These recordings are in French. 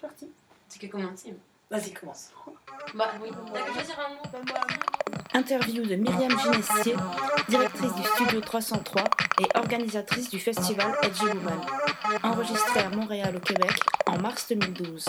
parti. C'est que comment team. Vas-y, commence. Bah oui, t'as que choisir un mot. Interview de Myriam Ginestier, directrice du Studio 303 et organisatrice du festival Edgy Woman. Enregistrée à Montréal au Québec en mars 2012.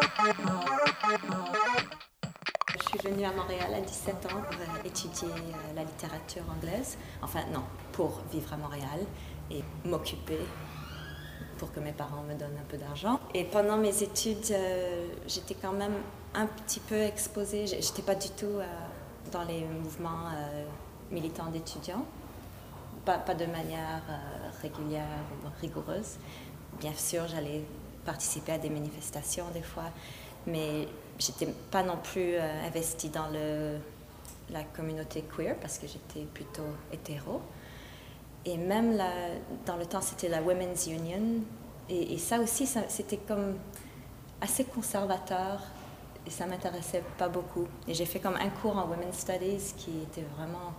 Je suis venue à Montréal à 17 ans pour étudier la littérature anglaise. Enfin non, pour vivre à Montréal et m'occuper pour que mes parents me donnent un peu d'argent. Et pendant mes études, j'étais quand même un petit peu exposée. Je n'étais pas du tout dans les mouvements militants d'étudiants, pas de manière régulière ou rigoureuse. Bien sûr, j'allais participer à des manifestations des fois, mais j'étais pas non plus investie dans la communauté queer parce que j'étais plutôt hétéro. Et même dans le temps, c'était la Women's Union. Et ça aussi, c'était comme assez conservateur et ça m'intéressait pas beaucoup. Et j'ai fait comme un cours en Women's Studies qui était vraiment...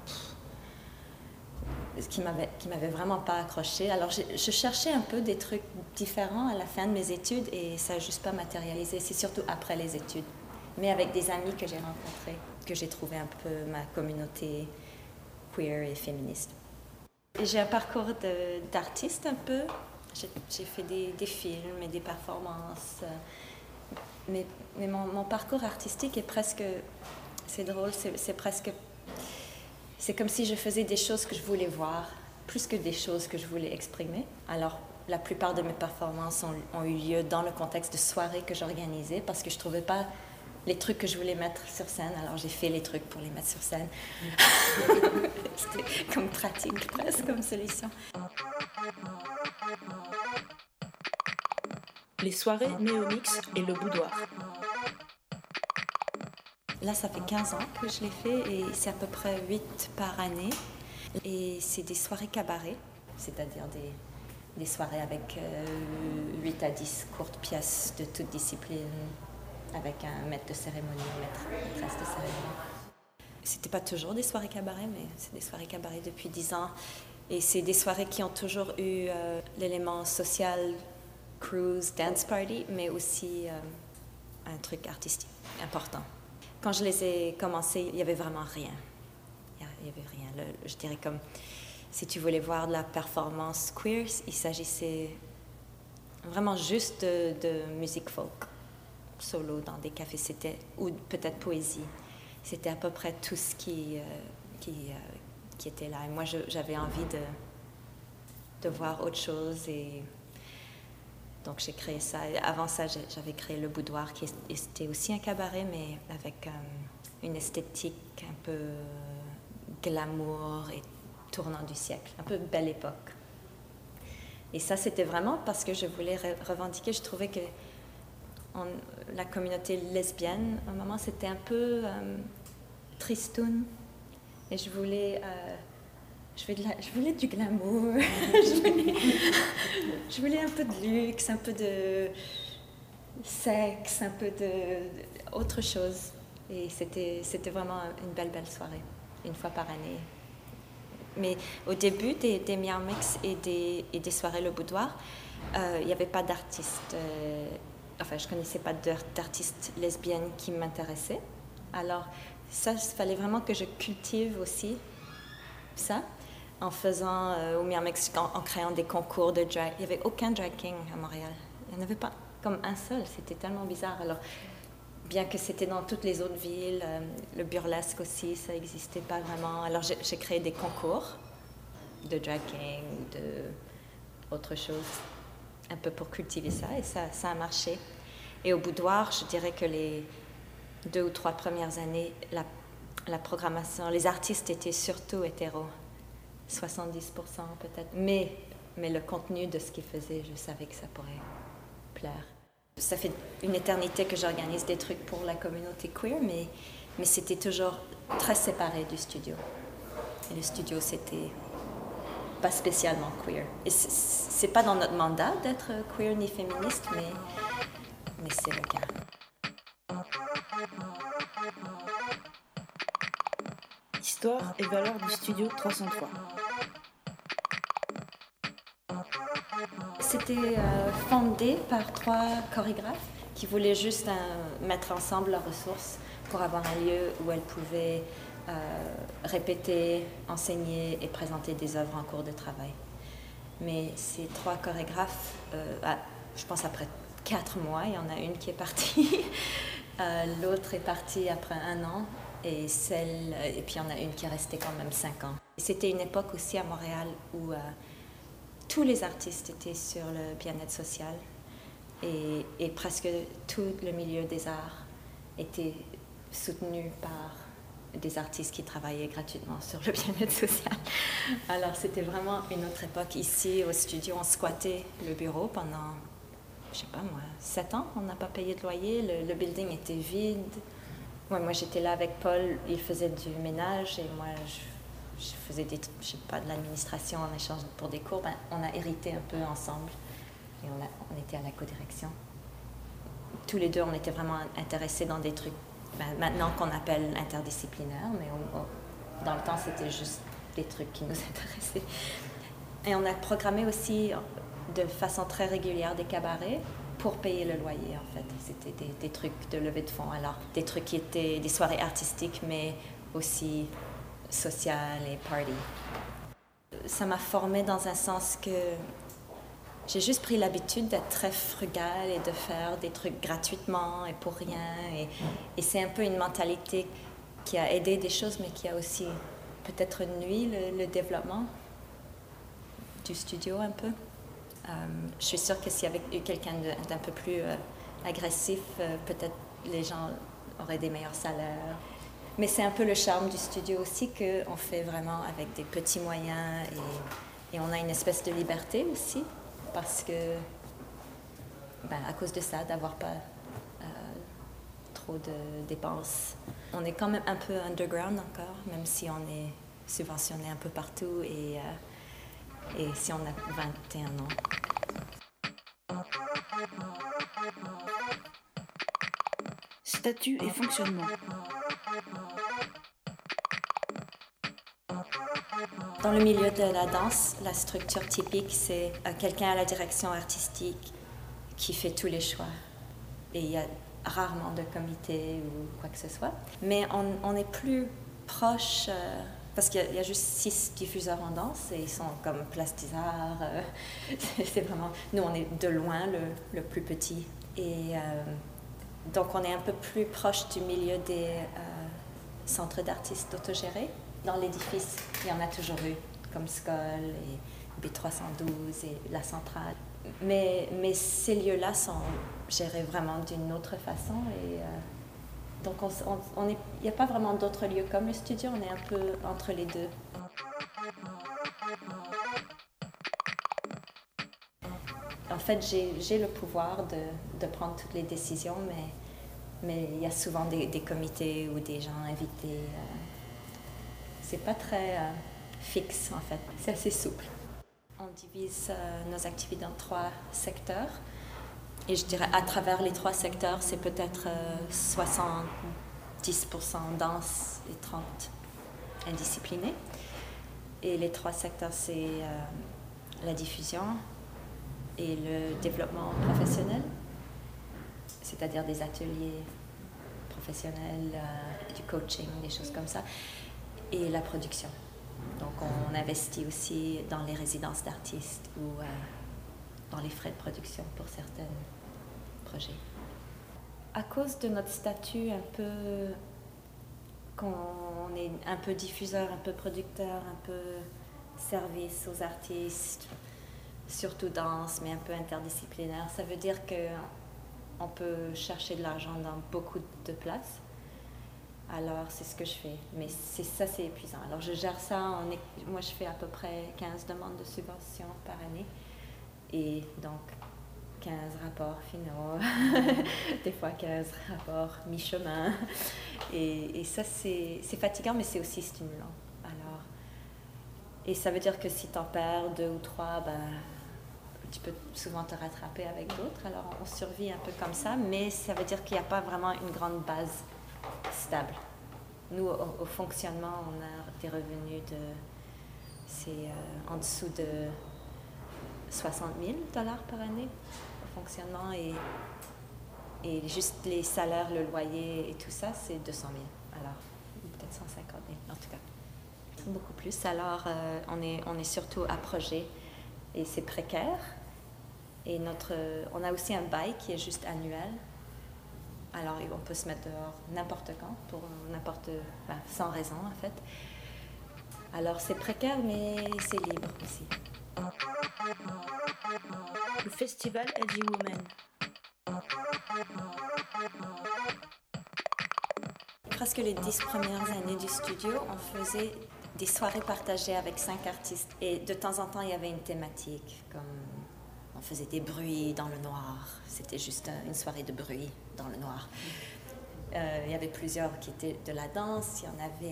qui m'avait vraiment pas accroché. Alors, je cherchais un peu des trucs différents à la fin de mes études et ça n'a juste pas matérialisé. C'est surtout après les études. Mais avec des amis que j'ai rencontrés, que j'ai trouvé un peu ma communauté queer et féministe. Et j'ai un parcours d'artiste un peu. J'ai fait des films et des performances. Mais mon parcours artistique est presque... C'est drôle, c'est presque... C'est comme si je faisais des choses que je voulais voir, plus que des choses que je voulais exprimer. Alors, la plupart de mes performances ont eu lieu dans le contexte de soirées que j'organisais parce que je ne trouvais pas les trucs que je voulais mettre sur scène. Alors, j'ai fait les trucs pour les mettre sur scène. C'était comme pratique, presque, comme solution. Les soirées Néomix et le boudoir. Là, ça fait 15 ans que je l'ai fait et c'est à peu près 8 par année. Et c'est des soirées cabaret, c'est-à-dire des soirées avec 8 à 10 courtes pièces de toute discipline, avec un maître de cérémonie, maîtresse de cérémonie. C'était pas toujours des soirées cabaret, mais c'est des soirées cabaret depuis 10 ans. Et c'est des soirées qui ont toujours eu l'élément social, cruise, dance party, mais aussi un truc artistique important. Quand je les ai commencés, il n'y avait vraiment rien. Il n'y avait rien. Je dirais comme si tu voulais voir de la performance queer, il s'agissait vraiment juste de musique folk, solo dans des cafés, ou peut-être poésie. C'était à peu près tout ce qui était là. Et moi, j'avais envie de voir autre chose et donc j'ai créé ça. Et avant ça, j'avais créé le boudoir qui était aussi un cabaret, mais avec une esthétique un peu glamour et tournant du siècle, un peu belle époque. Et ça, c'était vraiment parce que je voulais revendiquer. Je trouvais que la communauté lesbienne, à un moment, c'était un peu tristoun. Et je voulais du glamour, je voulais un peu de luxe, un peu de sexe, un peu autre chose. Et c'était vraiment une belle soirée, une fois par année. Mais au début des Miarmix et des soirées Le Boudoir, il n'y avait pas d'artistes. Enfin, je ne connaissais pas d'artistes lesbiennes qui m'intéressaient. Alors, ça, il fallait vraiment que je cultive aussi ça. En faisant au Miarmix, en créant des concours de drag. Il n'y avait aucun drag king à Montréal. Il n'y en avait pas comme un seul. C'était tellement bizarre. Alors, bien que c'était dans toutes les autres villes, le burlesque aussi, ça n'existait pas vraiment. Alors, j'ai créé des concours de drag king, de autre chose, un peu pour cultiver ça. Et ça a marché. Et au boudoir, je dirais que les 2 ou 3 premières années, la programmation, les artistes étaient surtout hétéros. 70% peut-être, mais le contenu de ce qu'ils faisaient, je savais que ça pourrait plaire. Ça fait une éternité que j'organise des trucs pour la communauté queer, mais c'était toujours très séparé du studio. Et le studio, c'était pas spécialement queer. Et c'est pas dans notre mandat d'être queer ni féministe, mais c'est le cas. Histoire et valeurs du Studio 303. C'était fondé par 3 chorégraphes qui voulaient juste mettre ensemble leurs ressources pour avoir un lieu où elles pouvaient répéter, enseigner et présenter des œuvres en cours de travail. Mais ces 3 chorégraphes, je pense après 4 mois, il y en a une qui est partie, l'autre est partie après 1 an, et puis il y en a une qui est restée quand même 5 ans. C'était une époque aussi à Montréal où tous les artistes étaient sur le bien-être social et presque tout le milieu des arts était soutenu par des artistes qui travaillaient gratuitement sur le bien-être social. Alors c'était vraiment une autre époque. Ici au studio, on squattait le bureau pendant, je sais pas moi, 7 ans. On n'a pas payé de loyer, le building était vide. Moi j'étais là avec Paul, il faisait du ménage et moi je faisais de l'administration en échange pour des cours. On a hérité un peu ensemble et on était à la co-direction. Tous les deux, on était vraiment intéressés dans des trucs maintenant qu'on appelle interdisciplinaires, mais dans le temps, c'était juste des trucs qui nous intéressaient. Et on a programmé aussi de façon très régulière des cabarets pour payer le loyer, en fait. C'était des trucs de levée de fonds, alors des trucs qui étaient des soirées artistiques, mais aussi sociales et party. Ça m'a formée dans un sens que j'ai juste pris l'habitude d'être très frugale et de faire des trucs gratuitement et pour rien. Et c'est un peu une mentalité qui a aidé des choses, mais qui a aussi peut-être nuit le développement du studio un peu. Je suis sûre que s'il y avait eu quelqu'un d'un peu plus agressif, peut-être les gens auraient des meilleurs salaires. Mais c'est un peu le charme du studio aussi qu'on fait vraiment avec des petits moyens et on a une espèce de liberté aussi. Parce que, à cause de ça, d'avoir pas trop de dépenses. On est quand même un peu underground encore, même si on est subventionné un peu partout et si on a 21 ans. Statut et fonctionnement. Dans le milieu de la danse, la structure typique, c'est quelqu'un à la direction artistique qui fait tous les choix. Et il y a rarement de comité ou quoi que ce soit. Mais on est plus proche, parce qu'il y a juste 6 diffuseurs en danse et ils sont comme Place des Arts. C'est vraiment, nous, on est de loin le plus petit. Et donc, on est un peu plus proche du milieu des centres d'artistes autogérés. Dans l'édifice, il y en a toujours eu, comme Skoll et B312 et la Centrale. Mais ces lieux-là sont gérés vraiment d'une autre façon. Et donc, il n'y a pas vraiment d'autres lieux comme le studio, on est un peu entre les deux. En fait, j'ai le pouvoir de prendre toutes les décisions, mais il y a souvent des comités ou des gens invités. C'est pas très fixe, en fait. C'est assez souple. On divise nos activités dans 3 secteurs. Et je dirais, à travers les 3 secteurs, c'est peut-être 70% danse et 30% indiscipliné. Et les 3 secteurs, c'est la diffusion et le développement professionnel, c'est-à-dire des ateliers professionnels, du coaching, des choses comme ça. Et la production. Donc, on investit aussi dans les résidences d'artistes ou dans les frais de production pour certains projets. À cause de notre statut un peu, qu'on est un peu diffuseur, un peu producteur, un peu service aux artistes, surtout danse, mais un peu interdisciplinaire, ça veut dire qu'on peut chercher de l'argent dans beaucoup de places. Alors, c'est ce que je fais. Mais c'est épuisant. Alors, je gère ça. Moi, je fais à peu près 15 demandes de subvention par année. Et donc, 15 rapports finaux. Des fois, 15 rapports mi-chemin. Et ça, c'est fatigant, mais c'est aussi stimulant. Alors, et ça veut dire que si tu en perds 2 ou 3, tu peux souvent te rattraper avec d'autres. Alors, on survit un peu comme ça. Mais ça veut dire qu'il n'y a pas vraiment une grande base stable. Nous, au fonctionnement, on a des revenus c'est en dessous de 60 000 $ par année au fonctionnement et Et juste les salaires, le loyer et tout ça, c'est 200 000. Alors, peut-être 150 000 en tout cas. Beaucoup plus. Alors, on est surtout à projet et c'est précaire. Et on a aussi un bail qui est juste annuel. Alors, on peut se mettre dehors n'importe quand, sans raison en fait. Alors, c'est précaire, mais c'est libre aussi. Le festival Edgy Woman. Presque les 10 premières années du studio, on faisait des soirées partagées avec 5 artistes. Et de temps en temps, il y avait une thématique, comme on faisait des bruits dans le noir. C'était juste une soirée de bruit dans le noir. Il y avait plusieurs qui étaient de la danse.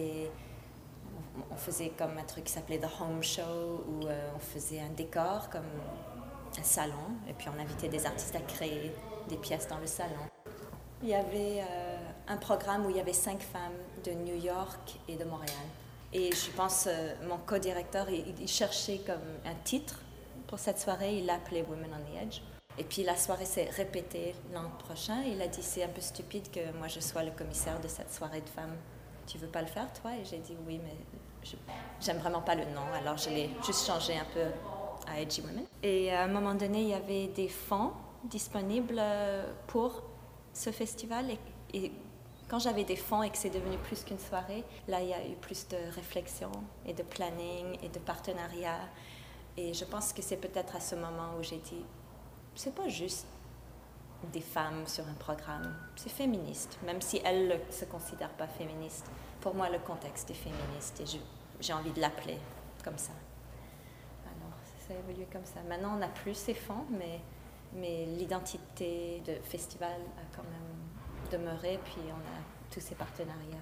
On faisait comme un truc qui s'appelait The Home Show, où on faisait un décor comme un salon. Et puis on invitait des artistes à créer des pièces dans le salon. Il y avait un programme où il y avait 5 femmes de New York et de Montréal. Et je pense mon co-directeur, il cherchait comme un titre pour cette soirée. Il l'appelait Women on the Edge. Et puis la soirée s'est répétée l'an prochain. Il a dit, c'est un peu stupide que moi je sois le commissaire de cette soirée de femmes. Tu veux pas le faire, toi? Et j'ai dit oui, mais j'aime vraiment pas le nom. Alors je l'ai juste changé un peu à Edgy Women. Et à un moment donné, il y avait des fonds disponibles pour ce festival. Et quand j'avais des fonds et que c'est devenu plus qu'une soirée, là, il y a eu plus de réflexion et de planning et de partenariat. Et je pense que c'est peut-être à ce moment où j'ai dit, c'est pas juste des femmes sur un programme, c'est féministe, même si elles ne se considèrent pas féministes. Pour moi, le contexte est féministe et j'ai envie de l'appeler comme ça. Alors, ça a évolué comme ça. Maintenant, on n'a plus ces fonds, mais l'identité de festival a quand même demeuré, puis on a tous ces partenariats.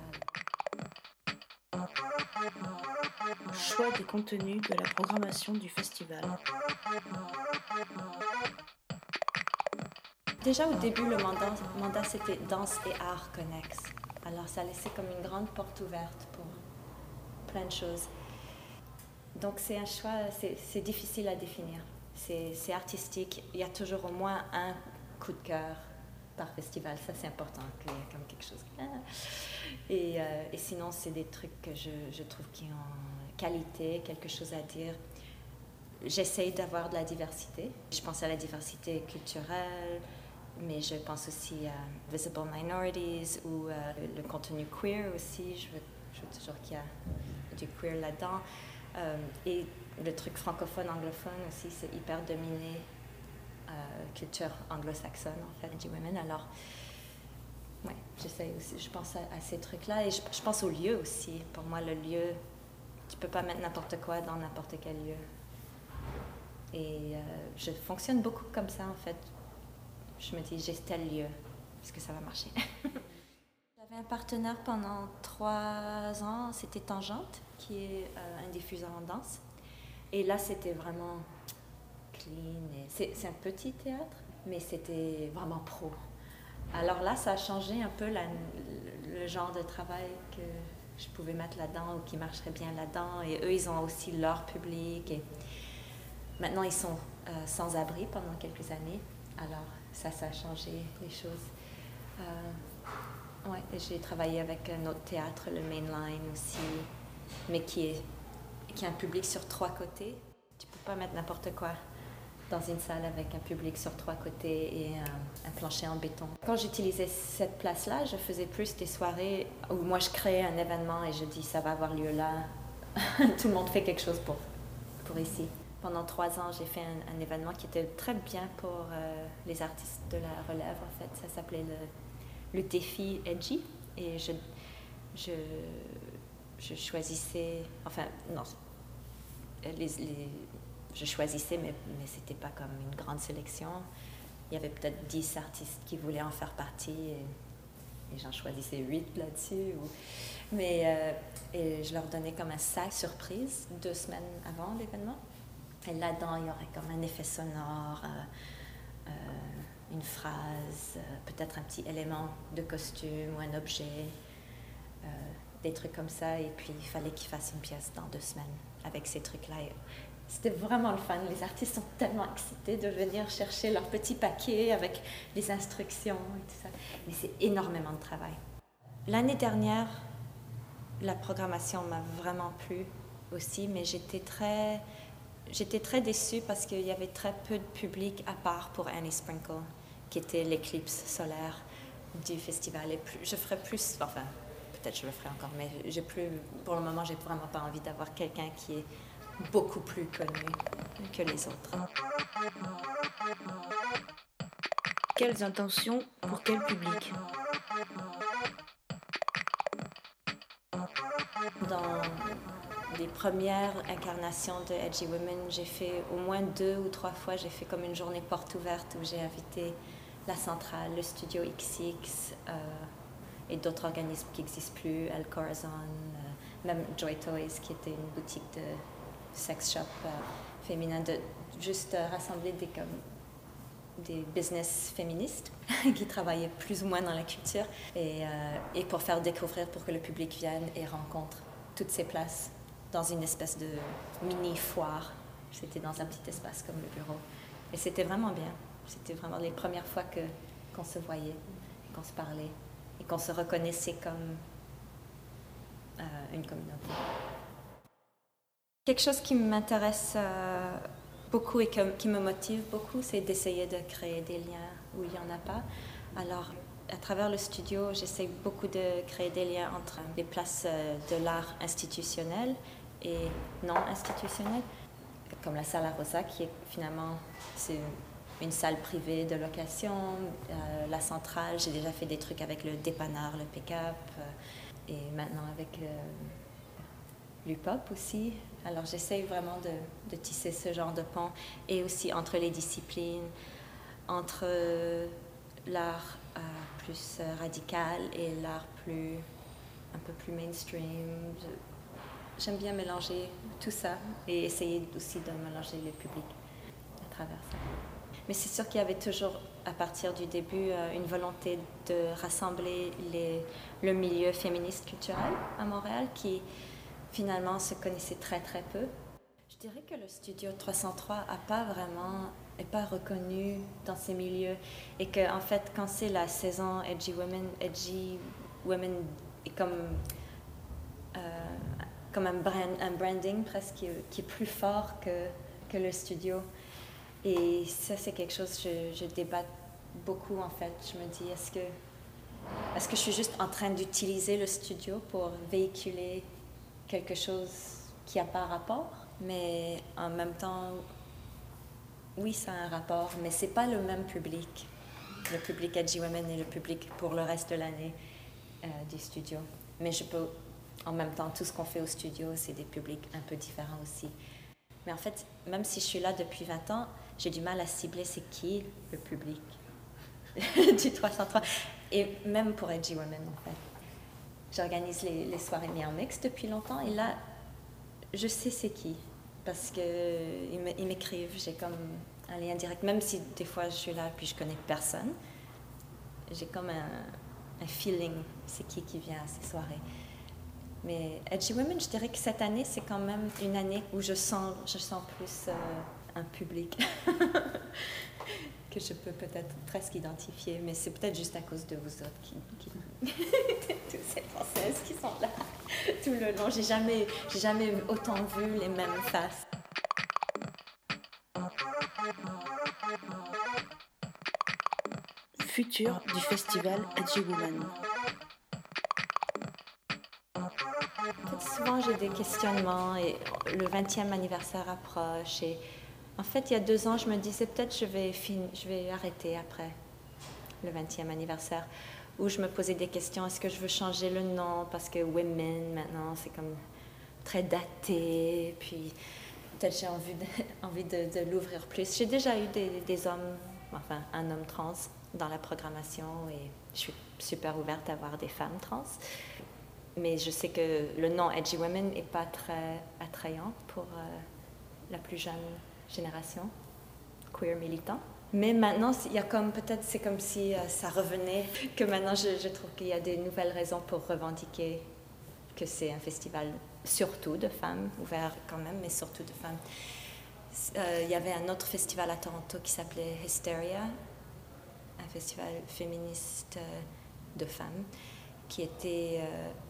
Choix des contenus de la programmation du festival. Déjà au début, le mandat c'était danse et art connexes. Alors ça laissait comme une grande porte ouverte pour plein de choses. Donc c'est un choix, c'est difficile à définir. C'est artistique. Il y a toujours au moins un coup de cœur par festival. Ça c'est important qu'il y ait comme quelque chose. Et sinon c'est des trucs que je trouve qui ont qualité, quelque chose à dire. J'essaye d'avoir de la diversité. Je pense à la diversité culturelle, mais je pense aussi à Visible Minorities ou le contenu queer aussi. Je veux toujours qu'il y a du queer là-dedans. Et le truc francophone, anglophone aussi, c'est hyper dominé. Culture anglo-saxonne, en fait, Edgy Women. Alors, ouais, j'essaye aussi. Je pense à ces trucs-là. Et je pense au lieu aussi. Pour moi, le lieu, tu peux pas mettre n'importe quoi dans n'importe quel lieu. Et je fonctionne beaucoup comme ça, en fait. Je me dis, j'ai tel lieu, est-ce que ça va marcher? J'avais un partenaire pendant 3 ans, c'était Tangente, qui est un diffuseur en danse. Et là, c'était vraiment clean. C'est un petit théâtre, mais c'était vraiment pro. Alors là, ça a changé un peu le genre de travail que je pouvais mettre là-dedans ou qui marcherait bien là-dedans. Et eux, ils ont aussi leur public. Et maintenant, ils sont sans abri pendant quelques années. Alors, ça a changé les choses. Ouais, j'ai travaillé avec un autre théâtre, le Mainline aussi, mais qui a un public sur 3 côtés. Tu peux pas mettre n'importe quoi dans une salle avec un public sur 3 côtés et un plancher en béton. Quand j'utilisais cette place-là, je faisais plus des soirées où moi je créais un événement et je dis ça va avoir lieu là. Tout le monde fait quelque chose pour ici. Pendant 3 ans, j'ai fait un événement qui était très bien pour les artistes de la relève, en fait. Ça s'appelait le défi Edgy. Et je choisissais... Enfin, non. Je choisissais, mais c'était pas comme une grande sélection. Il y avait peut-être 10 artistes qui voulaient en faire partie. Et j'en choisissais 8 là-dessus. Et je leur donnais comme un sac surprise 2 semaines avant l'événement. Et là-dedans, il y aurait comme un effet sonore, une phrase, peut-être un petit élément de costume ou un objet, des trucs comme ça. Et puis, il fallait qu'ils fassent une pièce dans 2 semaines avec ces trucs-là. C'était vraiment le fun. Les artistes sont tellement excités de venir chercher leur petit paquet avec les instructions et tout ça. Mais c'est énormément de travail. L'année dernière, la programmation m'a vraiment plu aussi, mais j'étais très déçue parce qu'il y avait très peu de public à part pour Annie Sprinkle, qui était l'éclipse solaire du festival. Et je ferais plus, enfin, peut-être je le ferai encore, mais pour le moment, j'ai vraiment pas envie d'avoir quelqu'un qui est beaucoup plus connu que les autres. Quelles intentions pour quel public? Dans les premières incarnations de Edgy Women, j'ai fait au moins 2 ou 3 fois, j'ai fait comme une journée porte ouverte où j'ai invité la Centrale, le Studio XX et d'autres organismes qui n'existent plus, El Corazon, même Joy Toys qui était une boutique de sex shop féminin, de juste rassembler des business féministes qui travaillaient plus ou moins dans la culture et pour faire découvrir, pour que le public vienne et rencontre toutes ces places dans une espèce de mini foire. C'était dans un petit espace comme le bureau. Et c'était vraiment bien. C'était vraiment les premières fois qu'on se voyait, qu'on se parlait et qu'on se reconnaissait comme une communauté. Quelque chose qui m'intéresse beaucoup et qui me motive beaucoup, c'est d'essayer de créer des liens où il n'y en a pas. Alors, à travers le studio, j'essaie beaucoup de créer des liens entre les places de l'art institutionnel et non institutionnel, comme la Sala Rosa, qui est finalement c'est une salle privée de location, la Centrale. J'ai déjà fait des trucs avec le dépanneur, le pick-up, et maintenant avec l'UPOP aussi. Alors j'essaye vraiment de tisser ce genre de pont, et aussi entre les disciplines, entre l'art plus radical et l'art un peu plus mainstream. J'aime bien mélanger tout ça et essayer aussi de mélanger le public à travers ça. Mais c'est sûr qu'il y avait toujours, à partir du début, une volonté de rassembler le milieu féministe culturel à Montréal, qui finalement se connaissait très très peu. Je dirais que le studio 303 n'est pas reconnu dans ces milieux, et que en fait, quand c'est la saison Edgy Women est comme un branding presque qui est plus fort que le studio. Et ça, c'est quelque chose que je débatte beaucoup en fait. Je me dis, est-ce que je suis juste en train d'utiliser le studio pour véhiculer quelque chose qui n'a pas rapport, mais en même temps, oui, ça a un rapport, mais c'est pas le même public. Le public Edgy Women et le public pour le reste de l'année du studio. Mais en même temps, tout ce qu'on fait au studio, c'est des publics un peu différents aussi. Mais en fait, même si je suis là depuis 20 ans, j'ai du mal à cibler c'est qui le public du 303. Et même pour Edgy Women, en fait. J'organise les soirées Miao Mix depuis longtemps, et là, je sais c'est qui. Parce qu'ils m'écrivent, j'ai comme un lien direct. Même si des fois je suis là et puis je connais personne, j'ai comme un feeling, c'est qui vient à ces soirées. Mais Edgy Women, je dirais que cette année, c'est quand même une année où je sens plus un public que je peux peut-être presque identifier, mais c'est peut-être juste à cause de vous autres qui toutes ces Françaises qui sont là tout le long. J'ai jamais autant vu les mêmes faces. Futur du festival Edgy Women. Souvent, j'ai des questionnements, et le 20e anniversaire approche. Et en fait, il y a 2 ans, je me disais peut-être je vais arrêter après le 20e anniversaire, où je me posais des questions. Est-ce que je veux changer le nom parce que Women, maintenant, c'est comme très daté. Puis peut-être j'ai envie de l'ouvrir plus. J'ai déjà eu des hommes, enfin un homme trans dans la programmation, et je suis super ouverte à voir des femmes trans. Mais je sais que le nom Edgy Women n'est pas très attrayant pour la plus jeune génération queer militant. Mais maintenant, il y a c'est comme si ça revenait, que maintenant je trouve qu'il y a des nouvelles raisons pour revendiquer que c'est un festival surtout de femmes, ouvert quand même, mais surtout de femmes. il y avait un autre festival à Toronto qui s'appelait Hysteria, un festival féministe de femmes, qui était...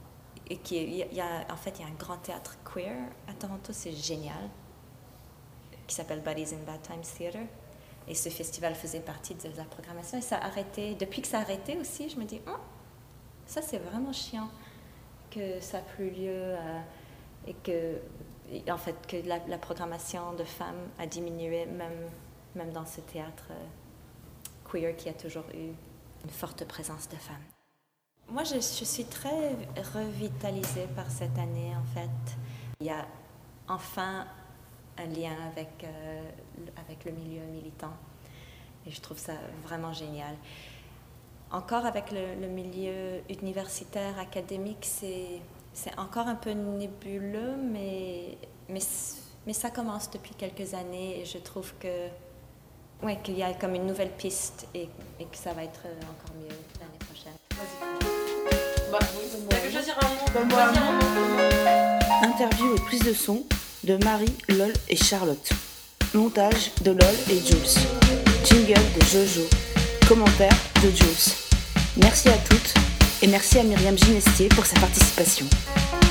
en fait, il y a un grand théâtre queer à Toronto, c'est génial, qui s'appelle Buddies in Bad Times Theatre. Et ce festival faisait partie de la programmation. Et ça a arrêté. Depuis que ça a arrêté aussi, je me dis, ça c'est vraiment chiant que ça n'a plus lieu et que, en fait, que la programmation de femmes a diminué, même dans ce théâtre queer qui a toujours eu une forte présence de femmes. Moi, je suis très revitalisée par cette année, en fait. Il y a enfin un lien avec le milieu militant. Et je trouve ça vraiment génial. Encore avec le milieu universitaire, académique, c'est encore un peu nébuleux, mais ça commence depuis quelques années et je trouve qu'il y a comme une nouvelle piste et que ça va être encore mieux l'année prochaine. Bah oui, t'as que choisir un mot. Interview et prise de son de Marie, Lol et Charlotte. Montage de Lol et Jules. Jingle de Jojo. Commentaire de Jules. Merci à toutes et merci à Myriam Ginestier pour sa participation.